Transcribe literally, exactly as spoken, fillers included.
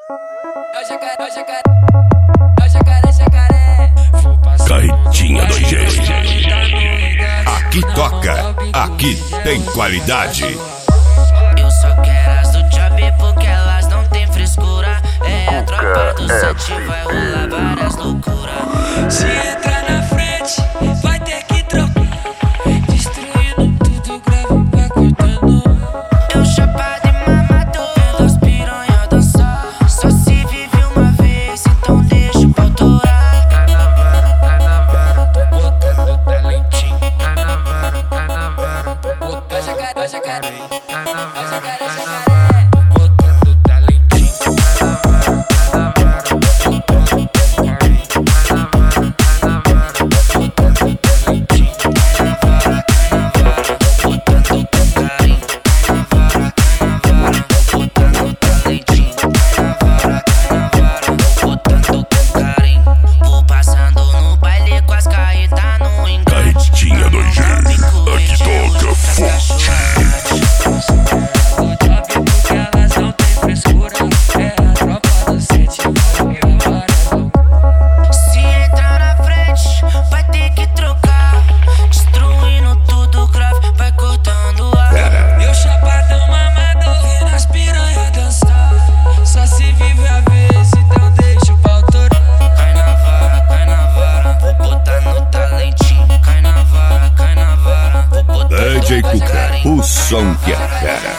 É o jacaré, é o jacaré, é o jacaré, jacaré. Carretinha dois G. Aqui toca, aqui tem qualidade. Eu só quero as do job porque elas não tem frescura. É a tropa do sete, vai rolar várias loucuras. Se entrar na frente, vai ter que trocar. Destruindo tudo, grave, vai cortando. Eu chapado e mamado, vendo as piranha dançar. Só se vive uma vez, então deixa o pau torar. Cai na vara, cai na vara, tô botando talentinho. Cai na vara, cai na vara, tô botando. É o jacaré, é o jacaré, é o jacaré, é o jacaré. D J Cuca, o som que é fera.